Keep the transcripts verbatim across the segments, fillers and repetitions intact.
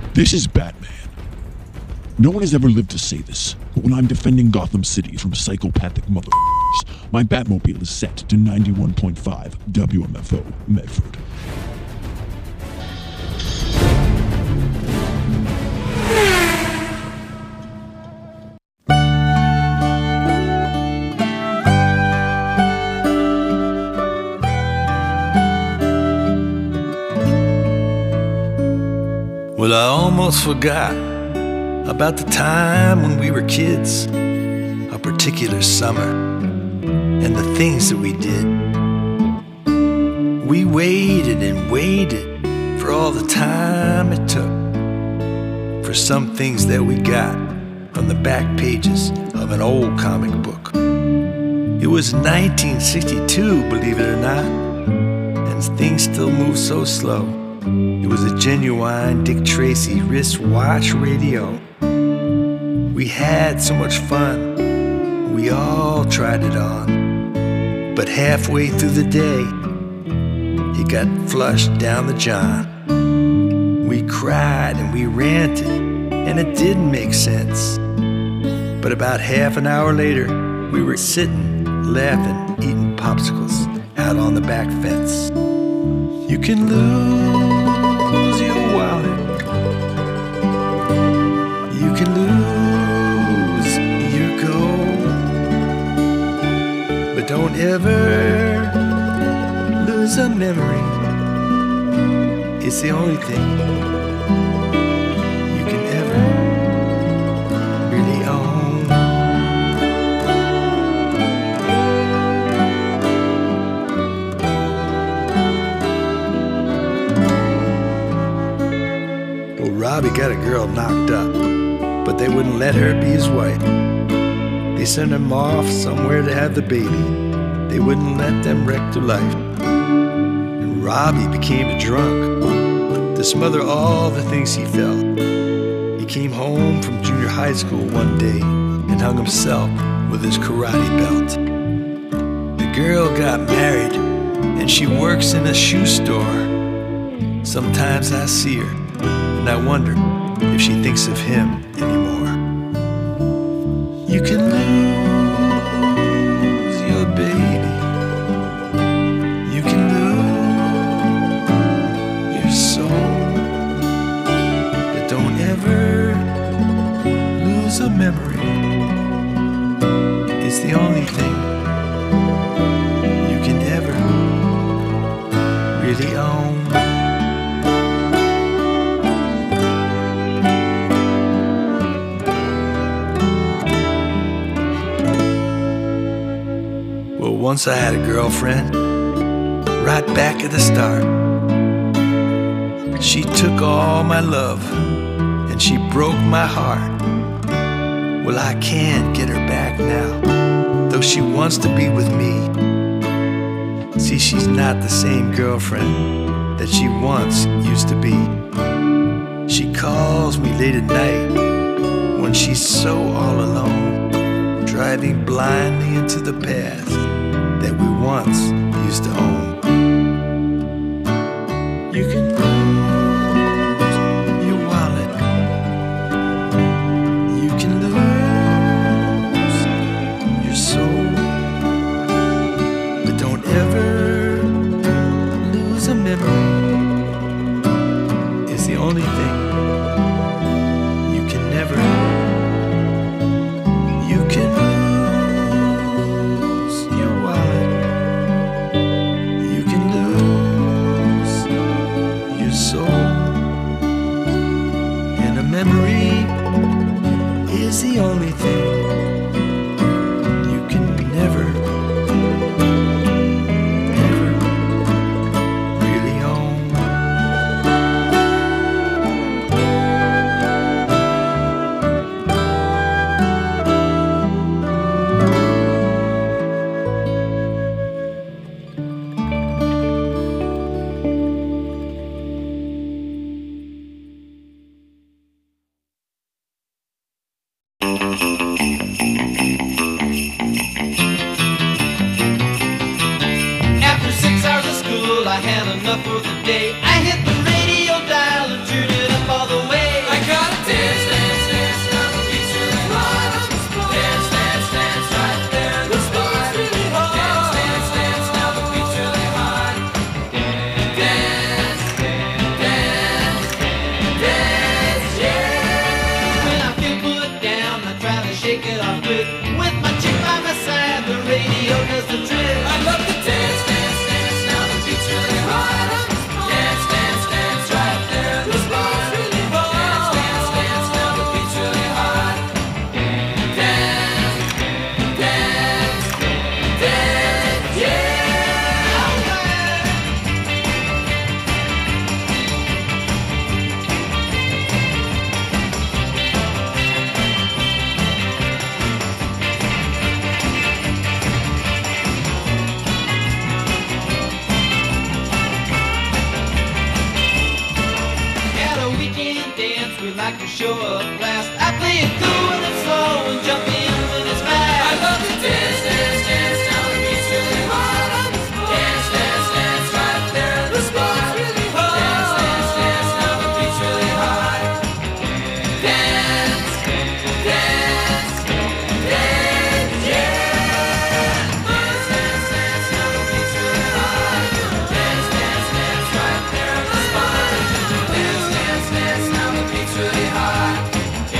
This is Batman. No one has ever lived to say this, but when I'm defending Gotham City from psychopathic motherfuckers, my Batmobile is set to ninety-one point five W M F O Medford. Well, I almost forgot about the time when we were kids, a particular summer, and the things that we did. We waited and waited for all the time it took for some things that we got from the back pages of an old comic book. It was nineteen sixty-two, believe it or not, and things still move so slow. It was a genuine Dick Tracy wristwatch radio. We had so much fun, we all tried it on. But halfway through the day, it got flushed down the john. We cried and we ranted, and it didn't make sense. But about half an hour later, we were sitting, laughing, eating popsicles out on the back fence. You can lose your wallet, you can lose your gold, but don't ever lose a memory. It's the only thing you can ever really own. Robbie got a girl knocked up, but they wouldn't let her be his wife. They sent him off somewhere to have the baby. They wouldn't let them wreck their life. And Robbie became a drunk to smother all the things he felt. He came home from junior high school one day and hung himself with his karate belt. The girl got married and she works in a shoe store. Sometimes I see her and I wonder if she thinks of him anymore. You can lose your baby, you can lose your soul, but don't ever lose a memory. It's the only thing you can ever really own. Once I had a girlfriend, right back at the start. She took all my love and she broke my heart. Well, I can't get her back now, though she wants to be with me. See, she's not the same girlfriend that she once used to be. She calls me late at night when she's so all alone, driving blindly into the past that we once used to own. You can lose your wallet, you can lose your soul, but don't ever lose a memory. It's the only thing you can never, you can memory is the only thing you can never, ever really own. I had enough for the day. I hit the radio dial and turned it up all the way. show up last. I play it cool when it's slow and jump in when it's fast. I love to dance, dance, dance, now the beat's really hard on the spot. Dance, dance, dance, right there at the spot. Really hard. Dance, dance, dance, now the beat's really hard. Dance, dance, dance, yeah. Dance, dance, dance, now the beat's really hard. Dance, dance, dance, right there at the spot. Dance, dance, dance, now the beat's really hard.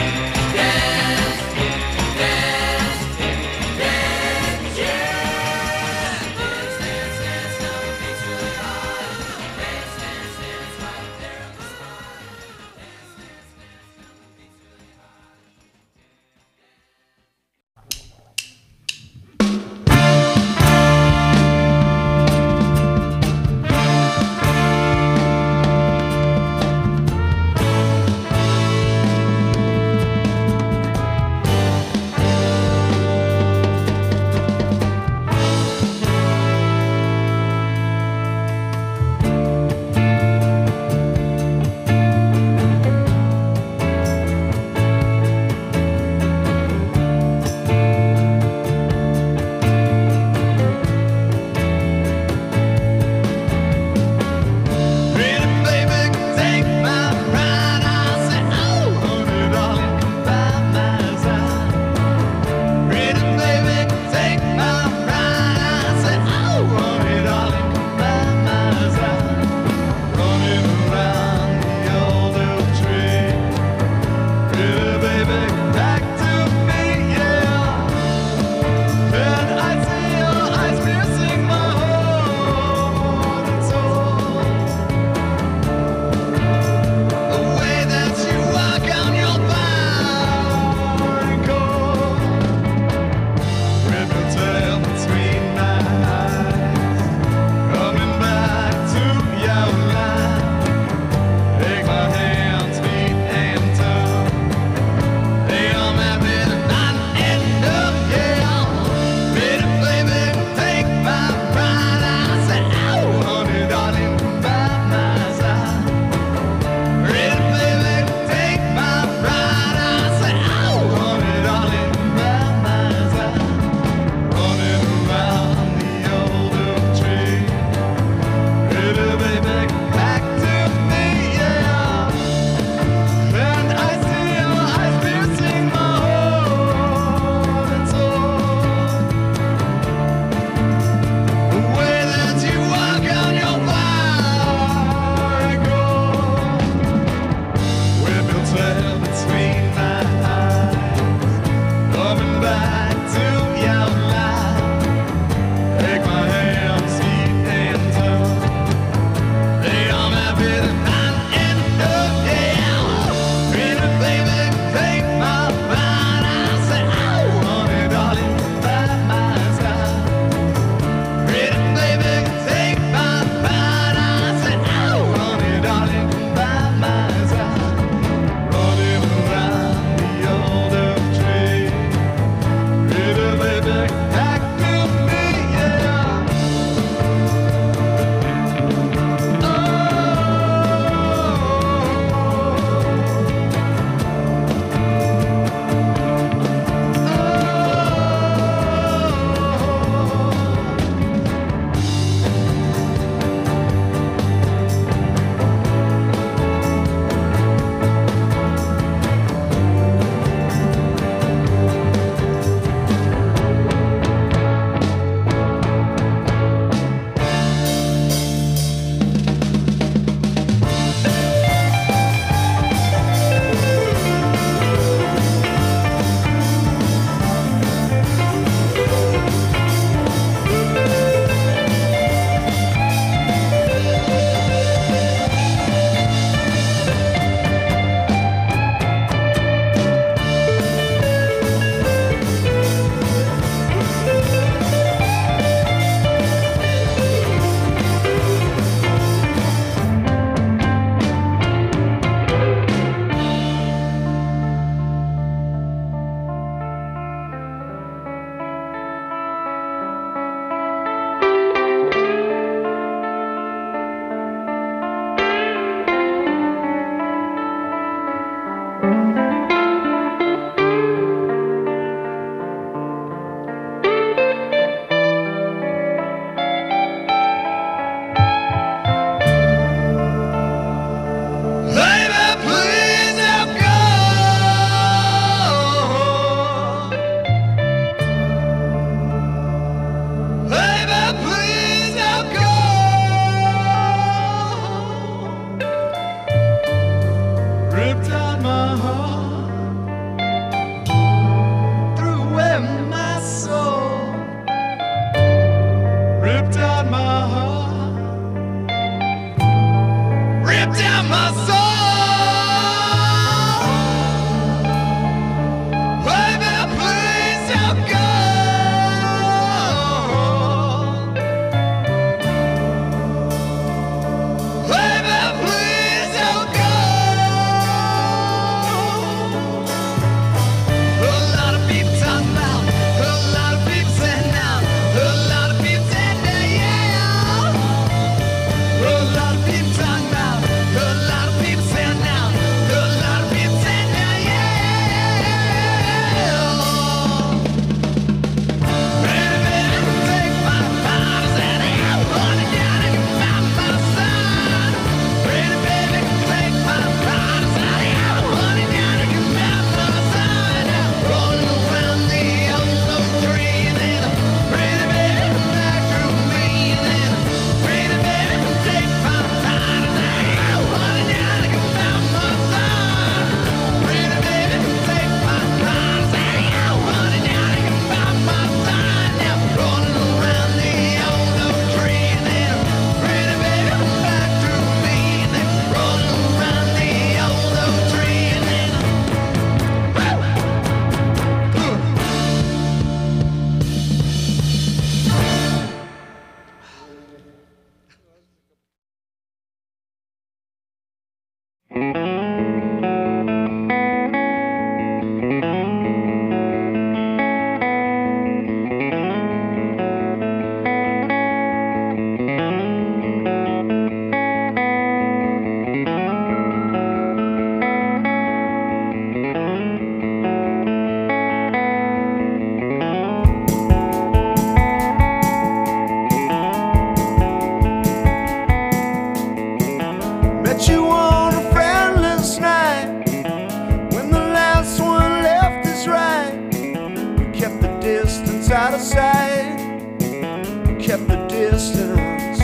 kept the distance.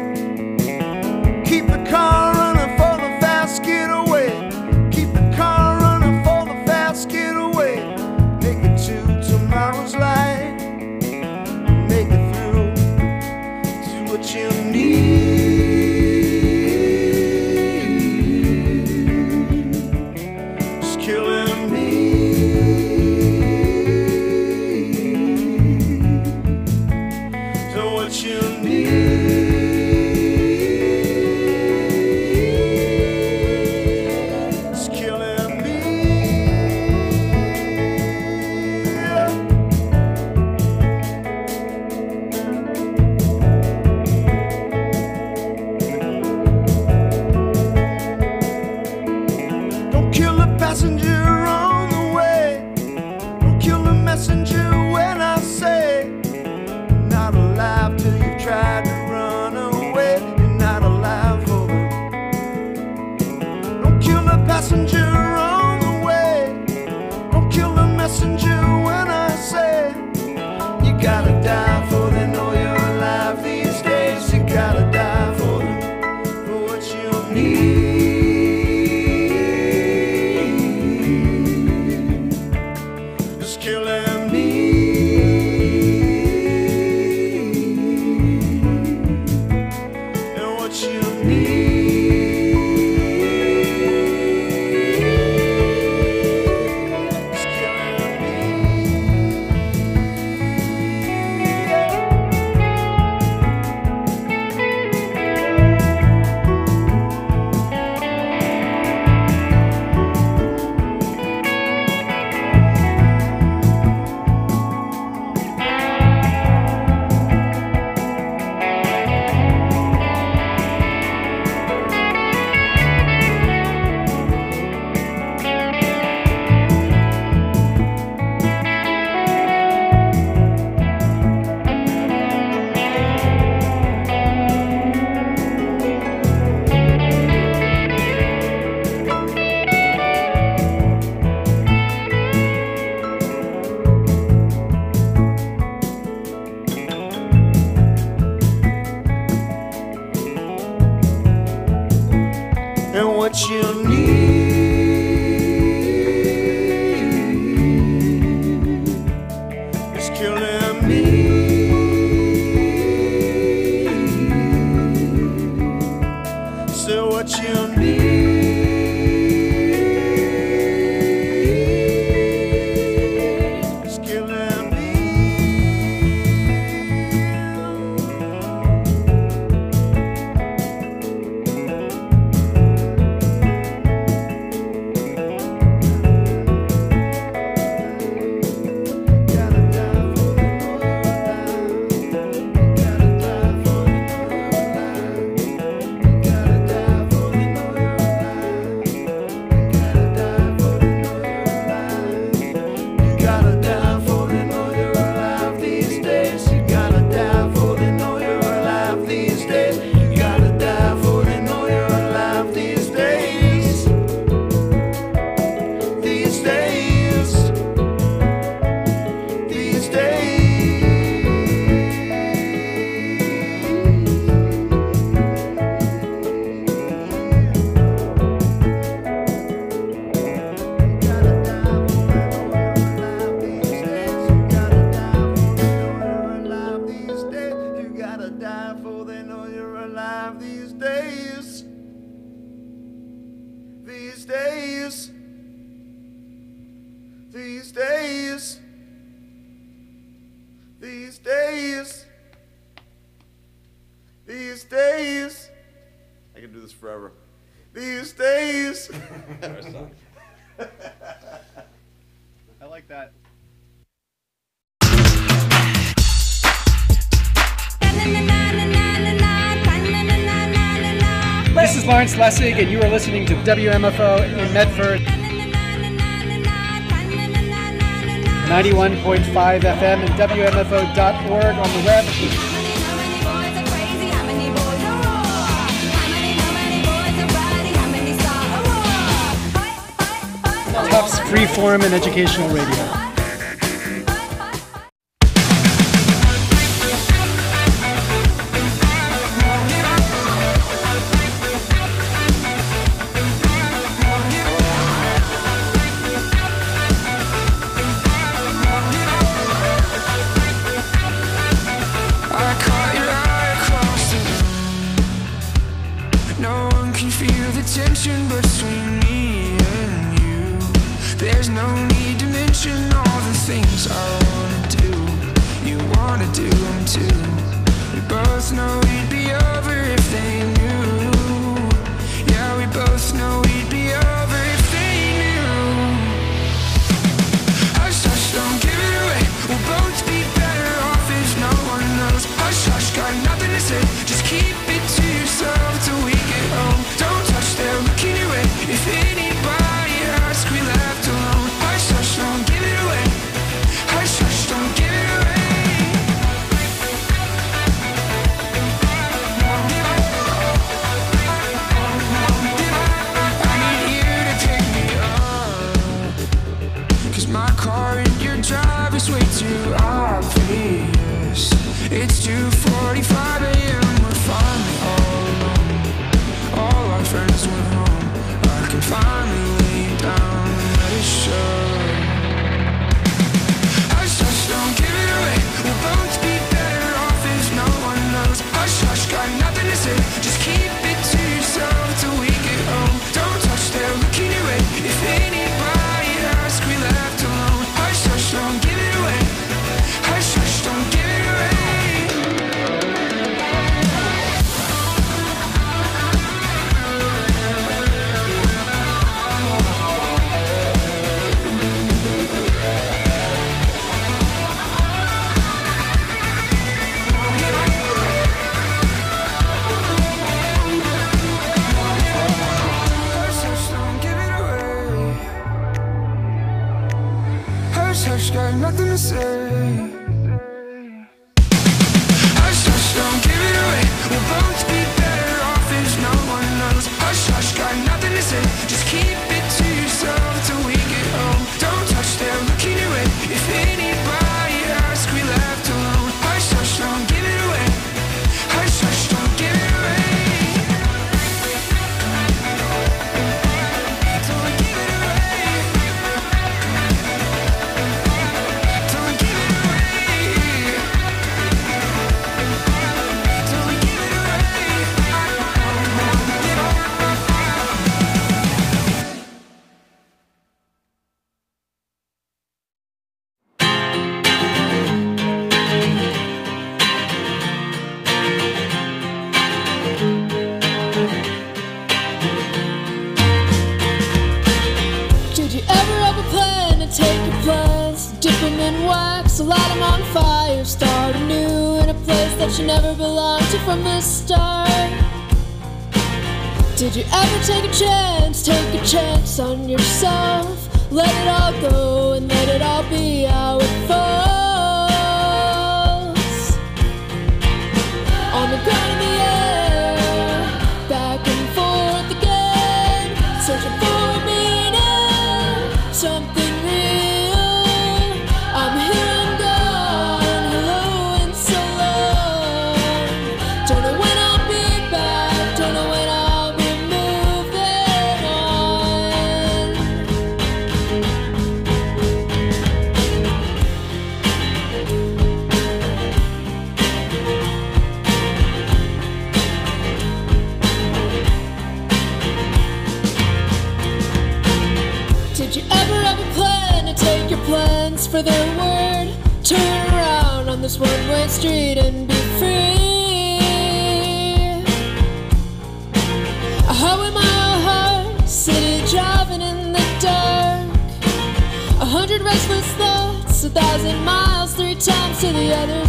Keep the car running for the fast getaway. Keep the car running for the fast getaway. Make it to tomorrow's light. Make it through to what you need. It's killing me. So what you need. Passenger on the way. Don't kill the messenger when I say you're not alive till you've tried to run away. You're not alive for them. Don't kill the passenger on the way. Don't kill the messenger when I say you gotta die for they know you're alive these days. You gotta die for them, for what you need. Killing me. And what you need is killing me. And what you need is killing me. So what you need is killing me. These days, these days, these days, these days. I can do this forever. These days. I like that. This is Lawrence Lessig, and you are listening to W M F O in Medford. ninety-one point five F M and W M F O dot org on the web. Tufts Freeform and Educational Radio. tension between me and you. There's no need to mention all the things I wanna do. You wanna do them too. We both know we'd be over if they knew. Yeah, we both know we'd be over if they knew. Hush, hush, don't give it away. We'll both be better off if no one knows. Hush, hush, got nothing to say. Just keep it to yourself till we get home. Don't touch, they're looking your way. If anybody asks, we left alone. Hush, hush, don't give it away. Hush, hush, don't give it away. I need you to pick me up, 'cause my car and your drive is way too obvious. It's two forty-five a m, we're finally all alone. All our friends went home. I can finally lay down and let it show. Hush, hush, don't give it away. We'll both be better off if no one knows. Hush, hush, got nothing to say. Just keep it to yourself till we get home. Don't touch, they're looking your way. If anybody asks, we left alone. Hush, hush, don't give it away. Hush, hush, don't give it away. Hush, hush, don't give it away. Hush, hush, got nothing to say. Hush, hush, don't give it away. We'll both be better off if no one knows. Hush, hush, got nothing to say. Just keep it to yourself till we get home. Don't touch, they're looking your way. If anybody asks, we left alone. Hush, hush, don't give it away. Hush, hush, don't give it away. Don't give it away. Don't give it away. Don't give it away. Did you ever have a plan to take your plans, dip them in wax, light them on fire, start anew in a place that you never belonged to from the start? Did you ever take a chance, take a chance on yourself, let it all go and let it all be how it falls? On the ground in the air, back and forth again, searching for a meaning, something real. I'm here, I'm gone, hello and so long. Don't know when I'll be back, don't know when I'll be moving on. Did you ever have a plan to take your plans for their word? Turn around on this one-way street and be free. A highway mile high, city driving in the dark. A hundred restless thoughts, a thousand miles, three times to the other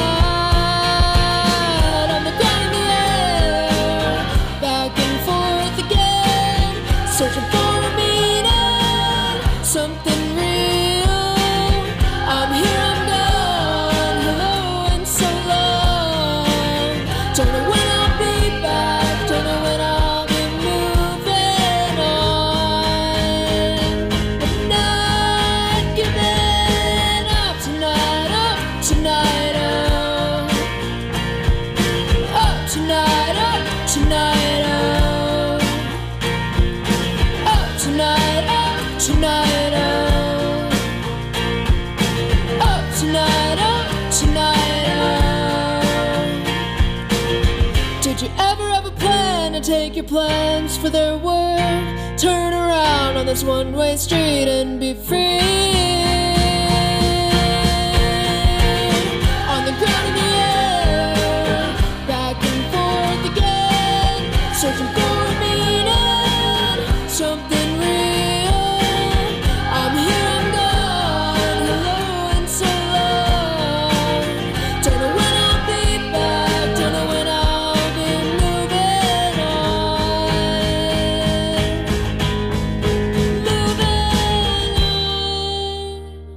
side. On the ground in the air, back and forth again, searching for a meaning, something real. I'm here, I'm gone, hello and so long. Don't know when I'll be back, don't know when I'll be moving on. I'm not giving up tonight, up tonight, up. Up tonight, up tonight, up. Up tonight, up tonight, up. Up tonight, up tonight, up. Did you ever have a plan to take your plans for their word. Turn around on this one-way street and be free. On the ground in the air, back and forth again, searching for a meaning, something real. I'm here, I'm gone, hello and so long. Don't know when I'll be back, don't know when I'll be moving on. Moving on.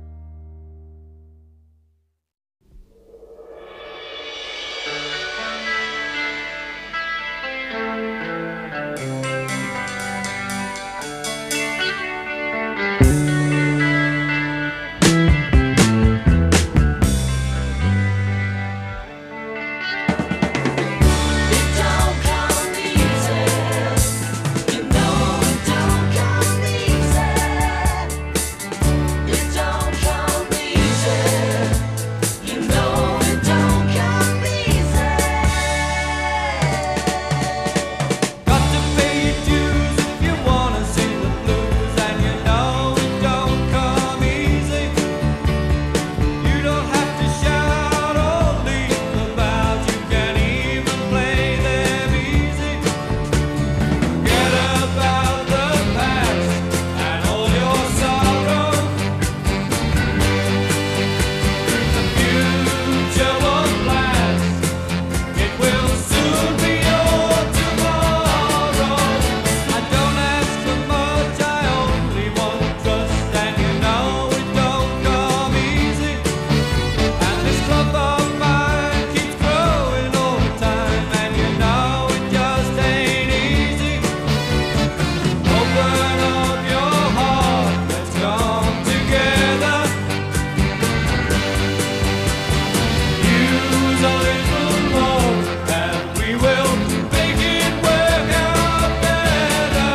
It don't come easy, you know it don't come easy. It don't come easy, you know it don't come easy. Got to pay your dues if you wanna sing the blues, and you know it don't come easy. You don't have to shout or leap about, you can even play them easy. Forget about the past and all your sorrow. The future won't last, it will soon be your tomorrow. I don't ask for much, I only want trust, and you know it don't come easy. And this club of mine keeps growing all the time, and you know it just ain't easy. Open up your heart, let's come together. Use a little more, and we will make it work out better.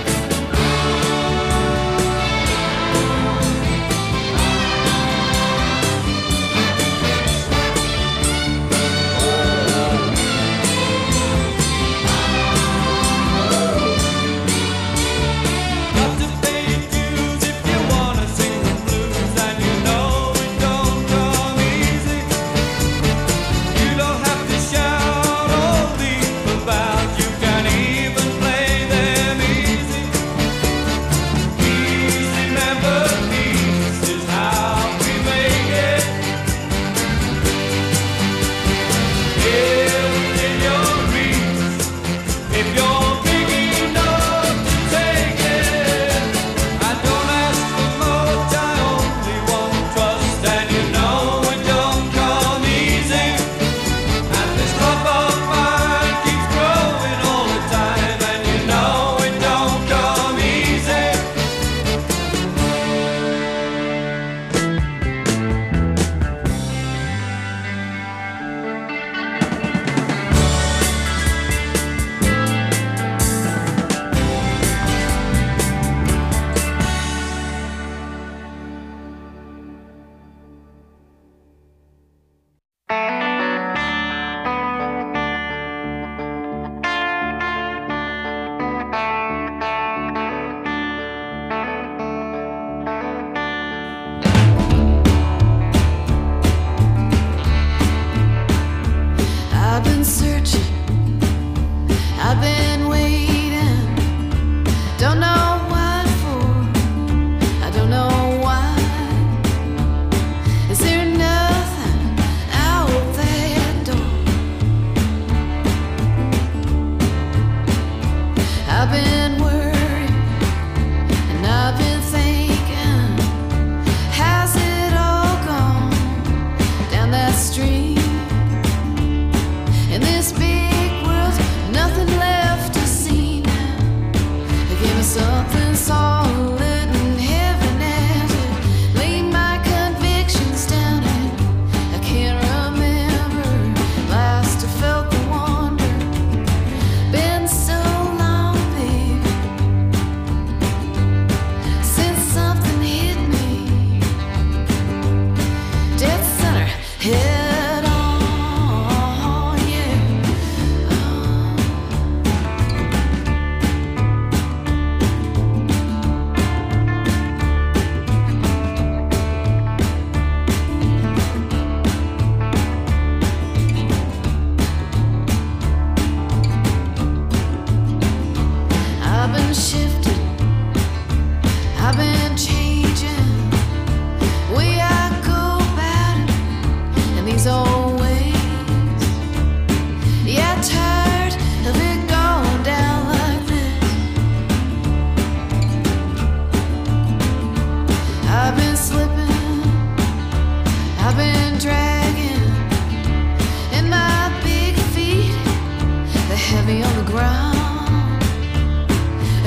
Got to pay your dues if you wanna sing the blues, and you know it don't come easy. You don't have to shout or leap about, you can even play them easy. Easy melodies is how we make it. Here within your reach, if you're big enough to take it. I don't ask for much, I only want trust, and you know it don't come easy. And this club of mine keeps growing all the time, and you know it don't come easy. I've been searching, I've been waiting, don't know what for, I don't know why. Is there nothing out that door? I've been worried and I've been thinking, has it all gone down that street? And then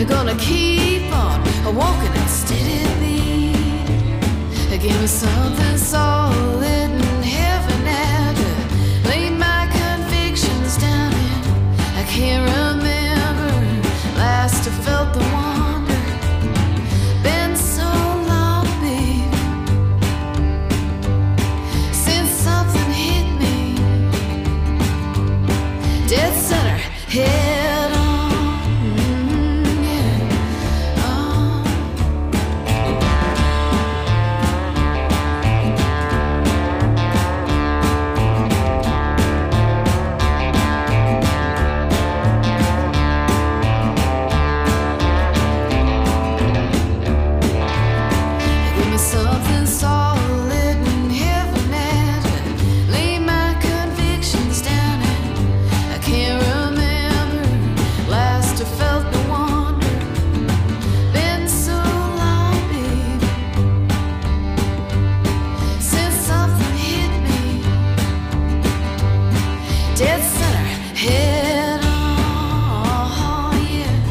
They're gonna keep on walking at steady beat. Give me something solid and heaven and to lay my convictions down in. I can't remember last I felt the wonder. Been so long, babe, since something hit me dead center, head on. Mm, yeah. Oh. Give me something solid and heaven and lay my convictions down in. I can't remember last I felt the wonder. Been so long, babe, since something hit me dead center, head on, yeah.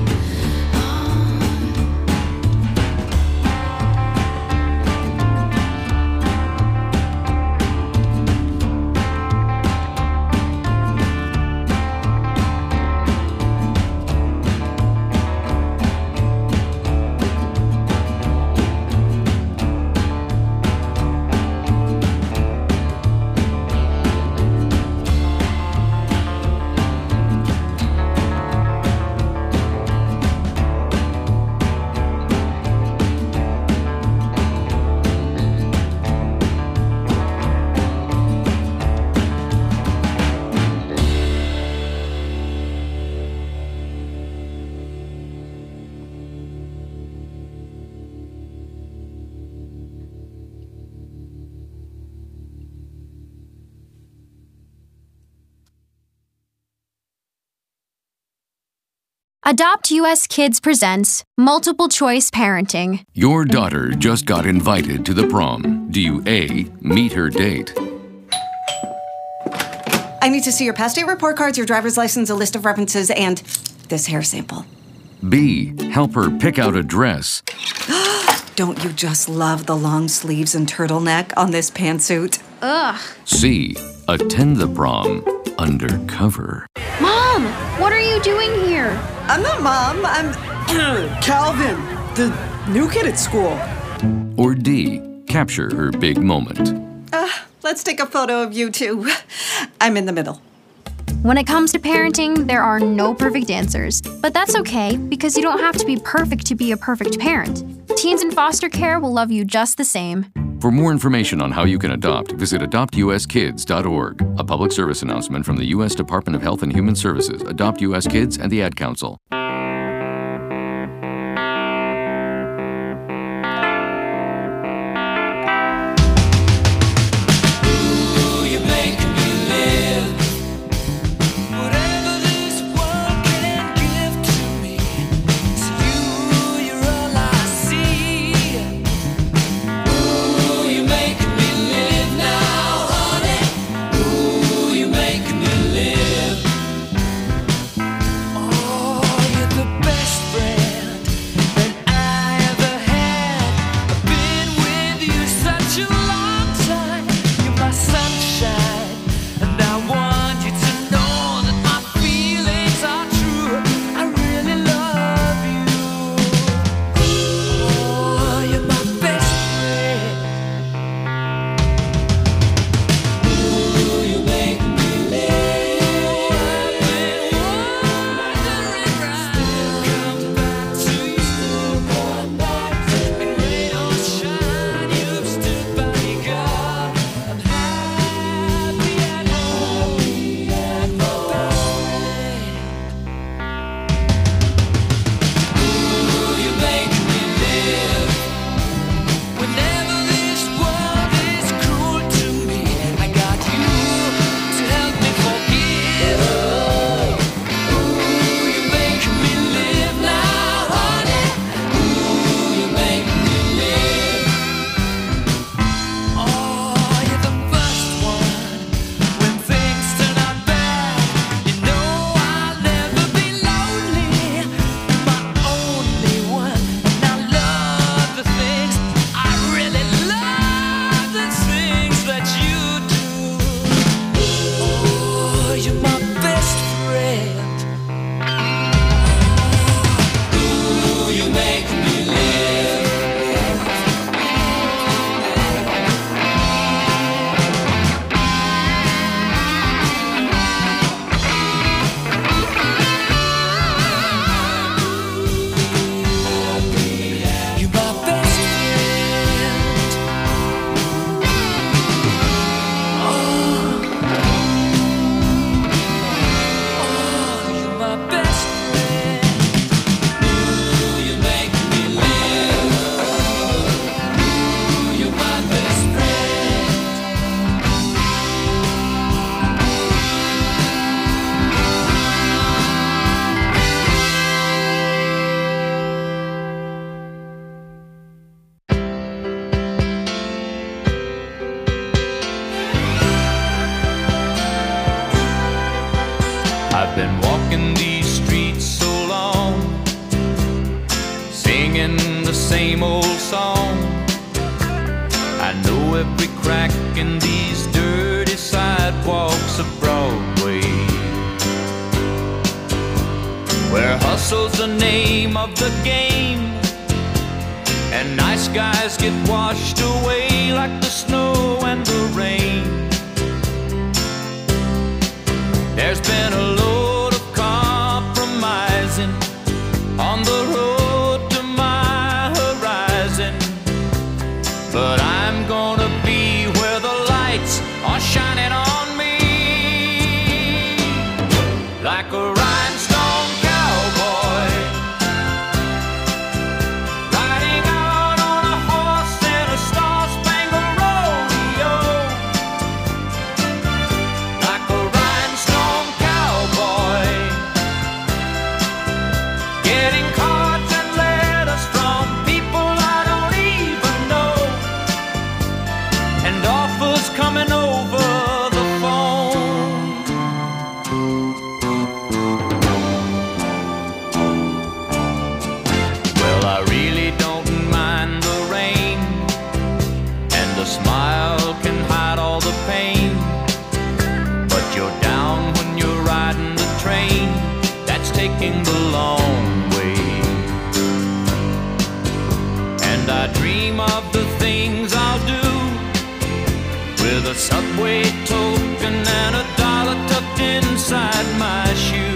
Adopt U S Kids presents Multiple Choice Parenting. Your daughter just got invited to the prom. Do you A, meet her date? I need to see your past date report cards, your driver's license, a list of references, and this hair sample. B, help her pick out a dress? Don't you just love the long sleeves and turtleneck on this pantsuit? Ugh. C, attend the prom undercover. Mom, what are you doing here? I'm not Mom, I'm Calvin, the new kid at school. Or D, capture her big moment. Uh, let's take a photo of you two. I'm in the middle. When it comes to parenting, there are no perfect answers. But that's okay, because you don't have to be perfect to be a perfect parent. Teens in foster care will love you just the same. For more information on how you can adopt, visit adopt u s kids dot org. A public service announcement from the U S Department of Health and Human Services, Adopt U S Kids, and the Ad Council. Oh, I've been walking these streets so long, singing the same old song. I know every crack in these dirty sidewalks of Broadway, where hustle's the name of the game, and nice guys get washed away like the snow and the rain. There's been a load of compromising on the road to my horizon, but I'm gonna be where the lights are shining on me, like a rhinestone cowboy, riding out on a horse in a star-spangled rodeo, like a rhinestone cowboy, getting cards and letters from people I don't even know, and offers coming over the phone. Well, I really don't mind the rain, and a smile can hide all the pain, but you're down when you're riding the train that's taking the long way. And I dream of the things I'll do with a subway token and a dollar tucked inside my shoe.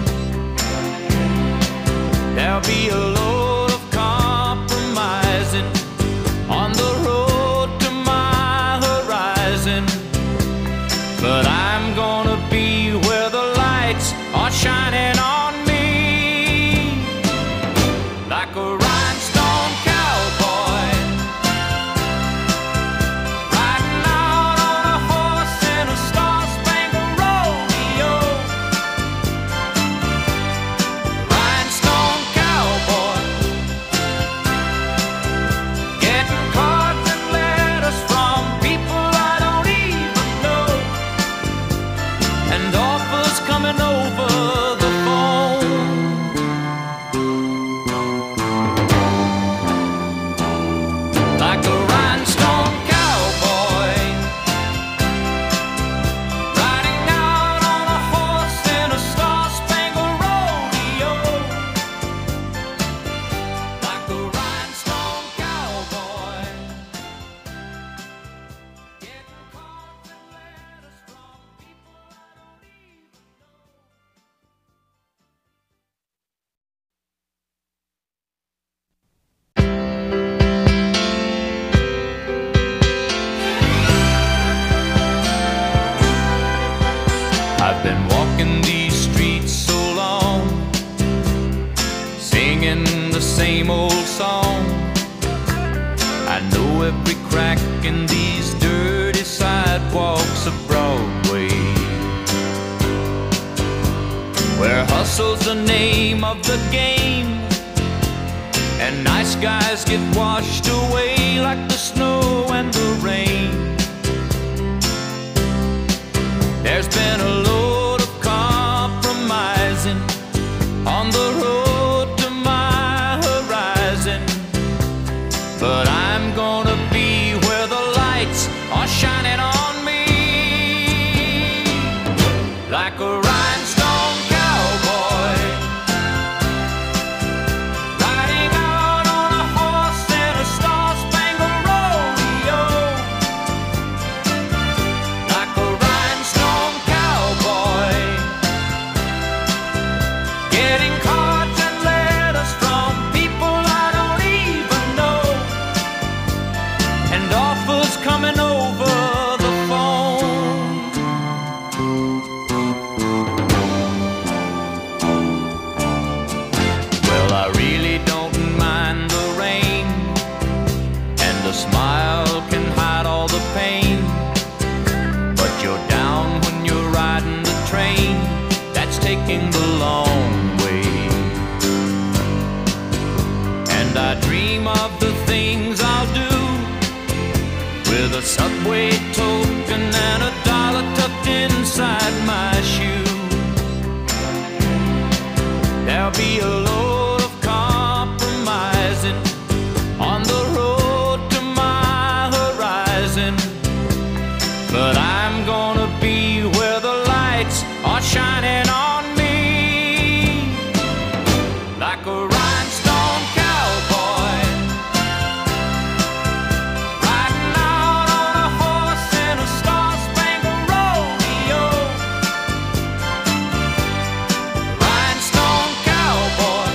There'll be a load of compromising on the road to my horizon, but I'm gonna be where the lights are shining on me, like a rhinestone cowboy, riding out on a horse in a star-spangled rodeo, rhinestone cowboy, getting cards and letters from people I don't even know, and offers coming over the phone. Like a rhinestone cowboy, riding out on a horse in a star-spangled rodeo, like a rhinestone cowboy, getting cards and letters from people I don't even know. I've been walking these streets so long, singing the same old song. I know every crack in these dirty sidewalks of Broadway, where hustle's the name of the game, and nice guys get washed away like the snow and the rain. There's been a load of compromising on the road to my horizon, but I'm gonna be where the lights are shining on me, like a rhinestone cowboy, riding out on a horse in a star-spangled rodeo, like a rhinestone cowboy, getting cards and letters from people I don't even know, and offers coming over the phone. Well, I really don't mind the rain, and a smile can hide all the pain, but you're down when you're riding the train that's taking the long way. And I dream of the things I'll do with a subway token and a dollar tucked inside my shoe. there'll be a load of compromising on the road to my horizon. But I'm gonna be where the lights are shining on me, like a rhinestone cowboy, riding out on a horse in a star-spangled rodeo. Rhinestone cowboy,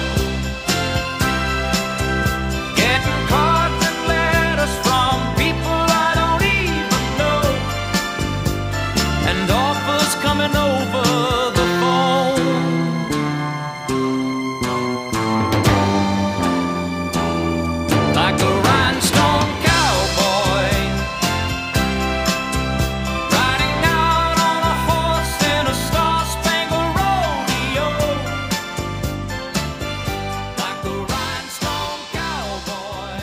getting cards and letters from people I don't even know, and offers coming over the phone. Like a rhinestone cowboy, riding out on a horse in a star-spangled rodeo. Like a rhinestone cowboy,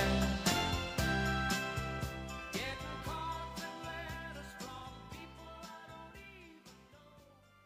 getting cards and letters from people I don't even know.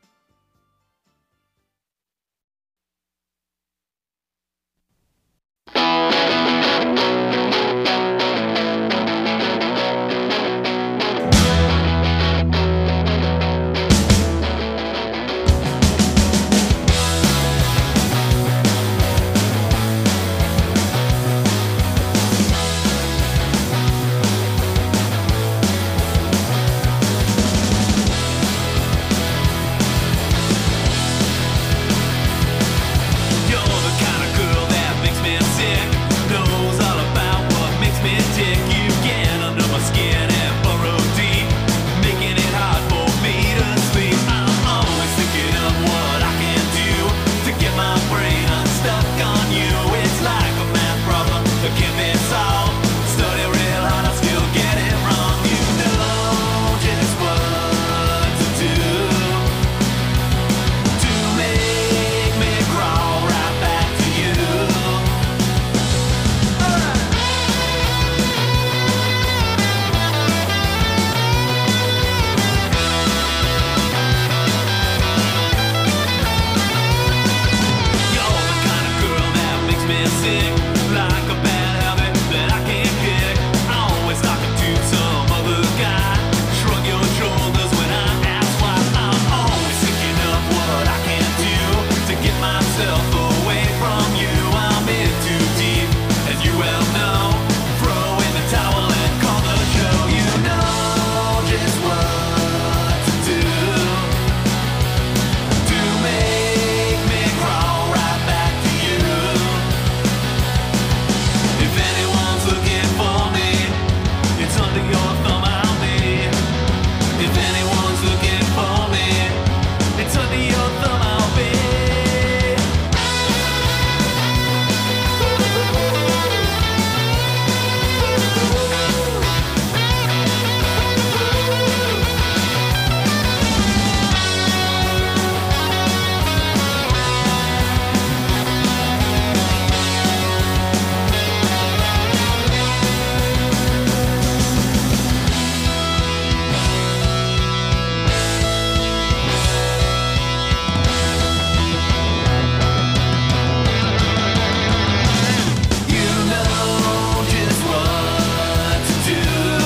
You're the kind of girl that makes me sick, knows all about what makes me tick. You get under my skin and burrow deep, making it hard for me to sleep. I'm always thinking of what I can do to get my brain unstuck on you. It's like a math problem that can't be solved. Study real hard, I still get it wrong. You know just what to do to make me crawl right back to you. You're the kind of girl that makes me sick, like a bad habit that I can't kick. Always talking to some other guy, shrug your shoulders when I ask why. I'm always thinking of what I can do to get myself away from you. I'm in too deep, as you well know. Throw in the towel and call the show. You know just what to do to make me crawl right back to you. If anyone's looking for me, it's under your thumb, I'll be. If anyone's looking for me, it's under your thumb, I'll be. You know just what to do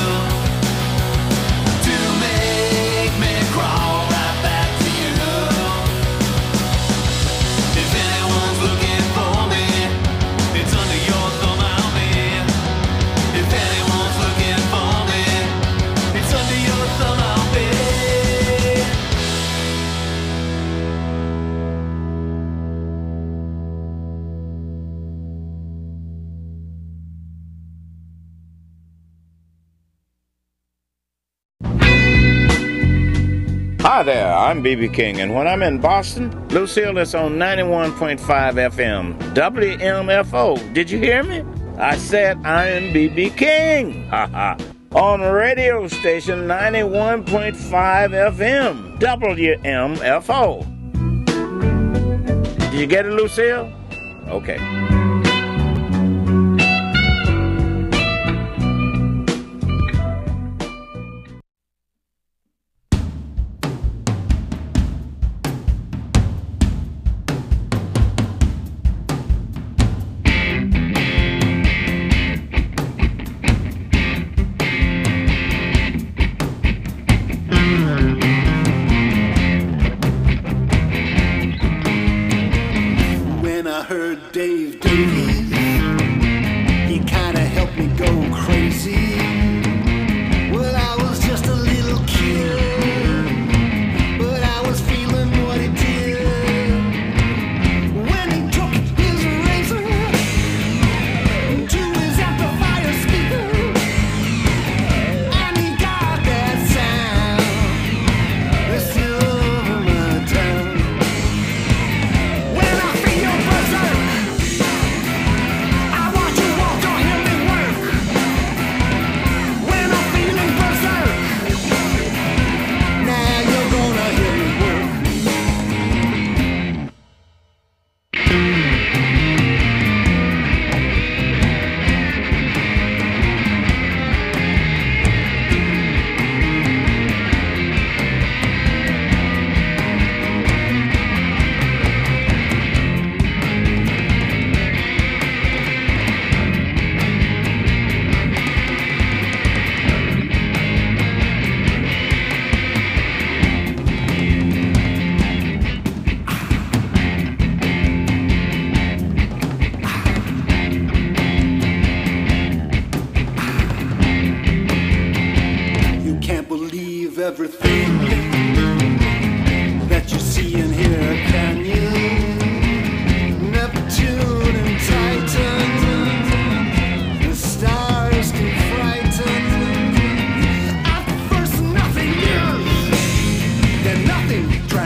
to make me crawl right back to you. If anyone's looking for me, it's under your thumb, I'll be. If anyone's looking for me, it's under your thumb, I'll be. Hi there, I'm B B King, and when I'm in Boston, Lucille is on ninety-one point five F M, W M F O. Did you hear me? I said I'm B B King, haha, on radio station ninety-one point five F M, W M F O. Did you get it, Lucille? Okay.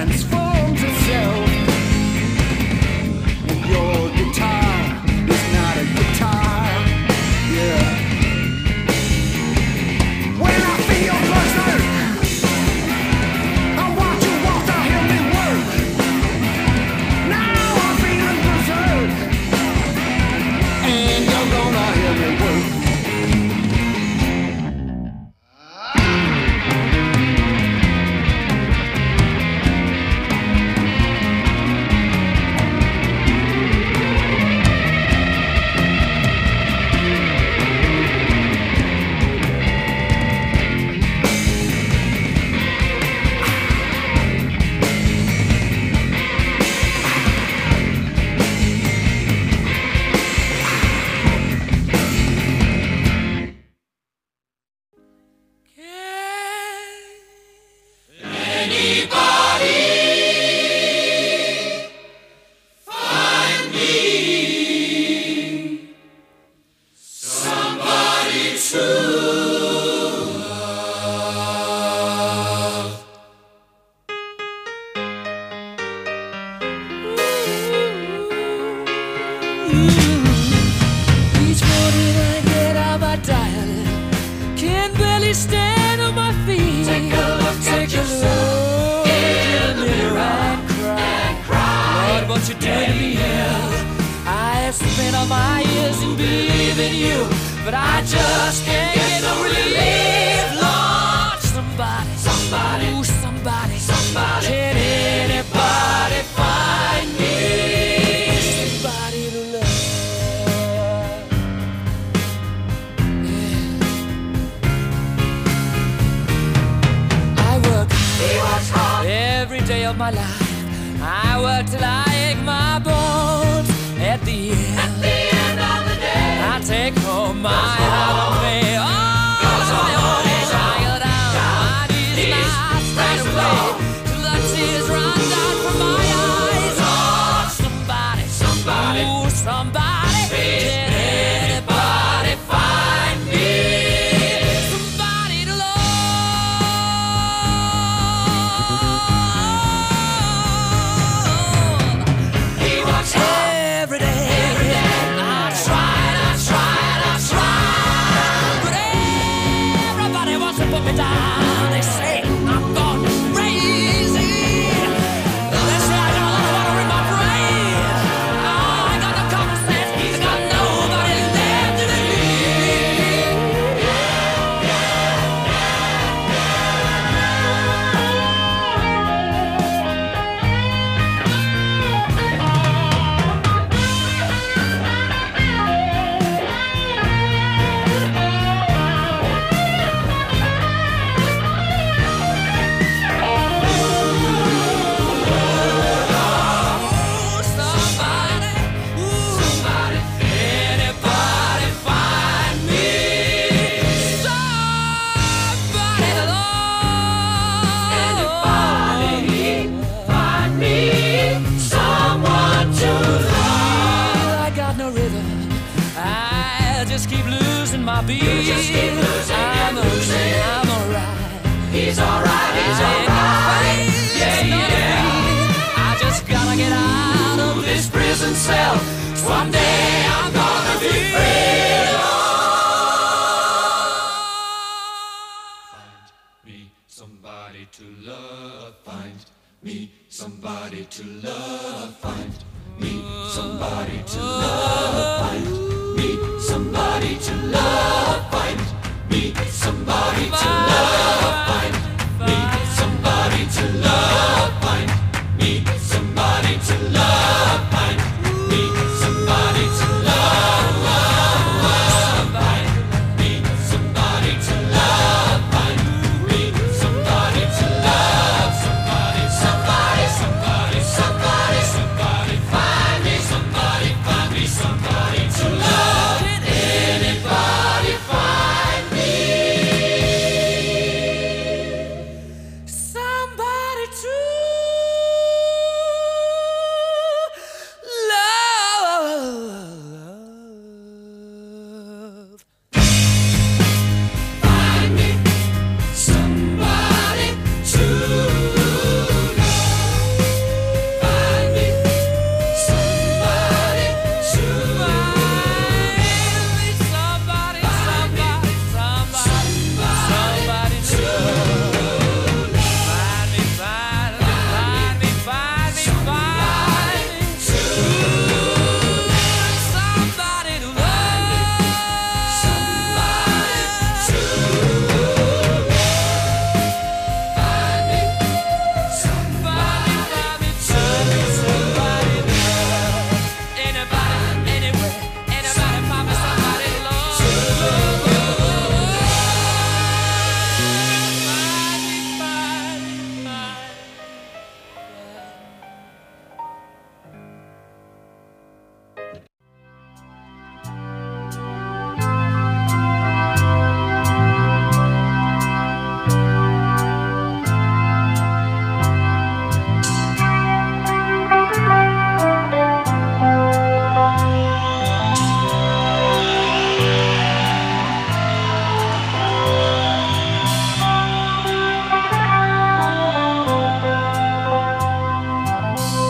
transforms itself. And your guitar is not a guitar. Yeah. When I feel berserk, I watch you walk out, hear me work. Now I'm feeling berserk, and you're gonna hear me work. Each morning I get out my diary, can barely stand on my feet. Take a look Take at a look in the mirror and cry. Lord, what you did to me. I have spent all my years in believing you, but I just can't get no relief. Lord, somebody, somebody, ooh, somebody, somebody, can anybody find me somebody to love? Yeah. I work hard every day of my life. I work till I ache my bones. At the end, At the end of the day, I take home my half pay. All on my own, I go down my knees, I straight away till the tears run down from my eyes. Oh, somebody, somebody, ooh, somebody, can anybody find me somebody to love? He works hard every day. I tried, I tried, I tried, but everybody wants to put me down. They say I'm gone crazy. They say I got a lot of water in my brain. Oh, I got no common sense. I got nobody left to believe. Somebody, ooh, somebody, anybody find me somebody to love? Anybody find me someone to love? I got no rhythm. I just keep losing my beat. You just keep losing, I'm losing. I'm alright. He's alright. He's alright. Yeah, yeah. I just gotta get out of this prison cell. Someday I'm gonna be free. Find me somebody to love. Find me somebody to love. Find me somebody to love. Find me somebody to love. Find me somebody to love. Find me somebody to love. Find me somebody to love. Find me somebody to love. Find me somebody to love. Find me somebody to love. Somebody, somebody, somebody, somebody, somebody. Find me somebody, find me somebody to love. Can anybody find me?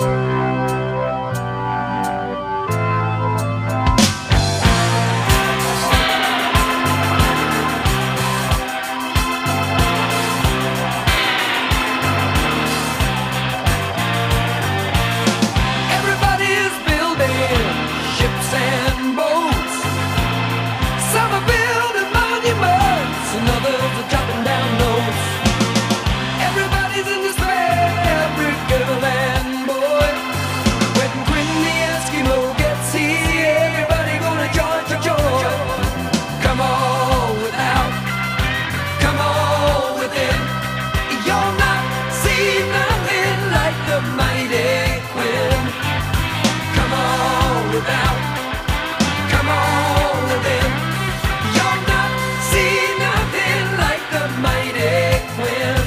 Everybody's building ships and boats. Some are building monuments, and others are dropping down notes. Everybody's in despair, every girl and boy. When Quentin the Eskimo gets here, everybody gonna join for joy. Come on without, come on within. You'll not see nothing like the mighty Quinn. Come on without, come on within. You'll not see nothing like the mighty Quinn.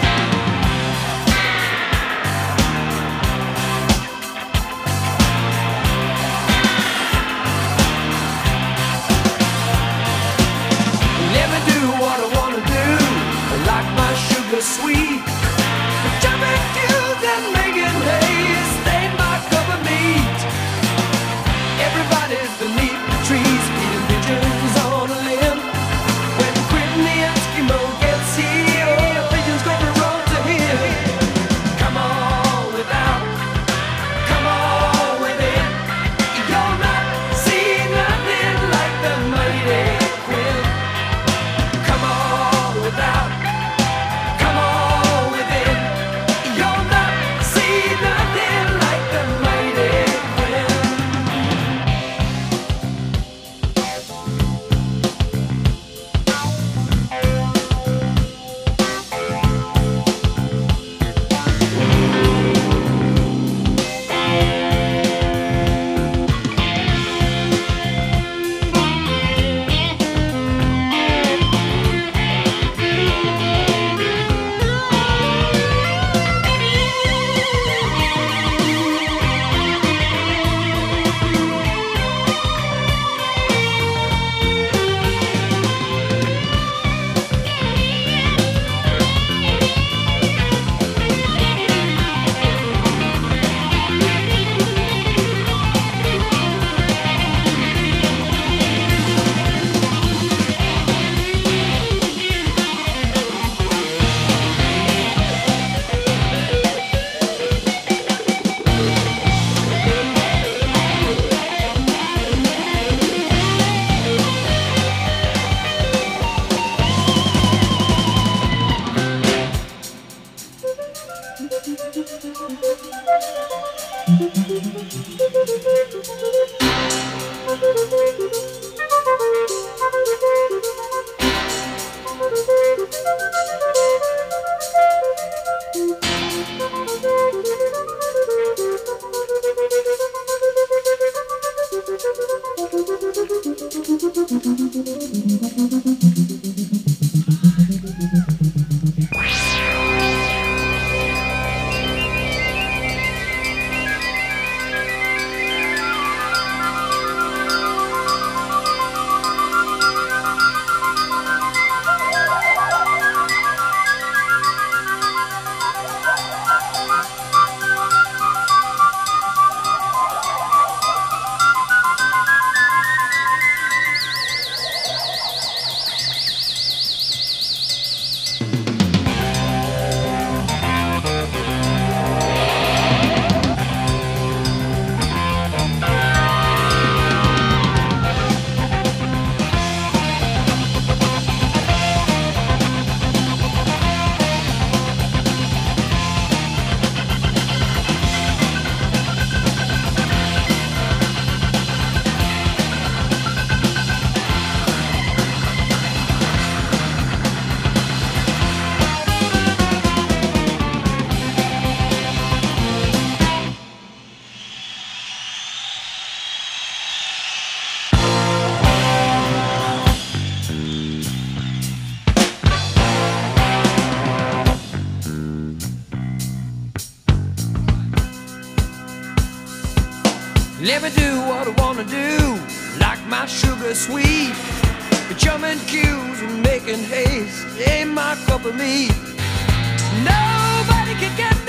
Let me do what I wanna do, like my sugar sweet. Jumping cues and making haze, stay my cup of meat. Everybody's beneath the trees, feeding pigeons on a limb. When Quentin the Eskimo gets here, all the pigeons gonna run to him. Come on without, come on within. You'll not see nothing like the mighty Quinn. Come on without, come on within. You'll not see nothing like the mighty Quinn. Let me do what I wanna do, like my sugar sweet. Jumping queues and making haste ain't my cup of meat. Nobody can get